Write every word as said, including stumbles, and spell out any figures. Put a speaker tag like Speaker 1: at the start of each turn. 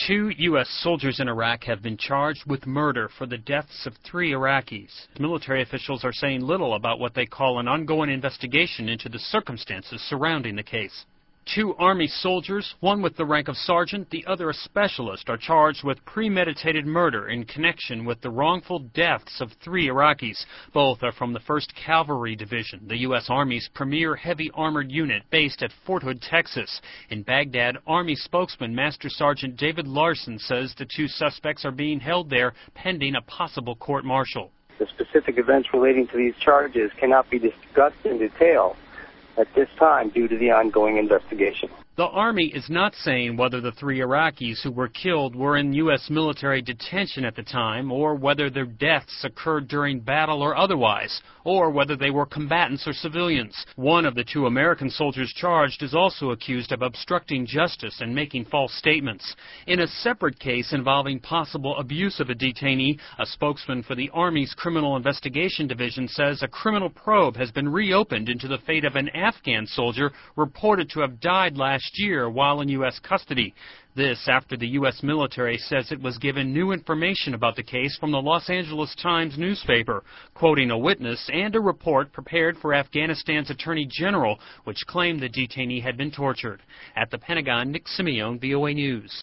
Speaker 1: Two U S soldiers in Iraq have been charged with murder for the deaths of three Iraqis. Military officials are saying little about what they call an ongoing investigation into the circumstances surrounding the case. Two Army soldiers, one with the rank of sergeant, the other a specialist, are charged with premeditated murder in connection with the wrongful deaths of three Iraqis. Both are from the first Cavalry Division, the U S Army's premier heavy armored unit based at Fort Hood, Texas. In Baghdad, Army spokesman Master Sergeant David Larson says the two suspects are being held there pending a possible court-martial.
Speaker 2: The specific events relating to these charges cannot be discussed in detail at this time due to the ongoing investigation.
Speaker 1: The Army is not saying whether the three Iraqis who were killed were in U S military detention at the time, or whether their deaths occurred during battle or otherwise, or whether they were combatants or civilians. One of the two American soldiers charged is also accused of obstructing justice and making false statements. In a separate case involving possible abuse of a detainee, a spokesman for the Army's Criminal Investigation Division says a criminal probe has been reopened into the fate of an Afghan soldier reported to have died last year while in U S custody. This after the U S military says it was given new information about the case from the Los Angeles Times newspaper, quoting a witness and a report prepared for Afghanistan's Attorney General, which claimed the detainee had been tortured. At the Pentagon, Nick Simeone, V O A News.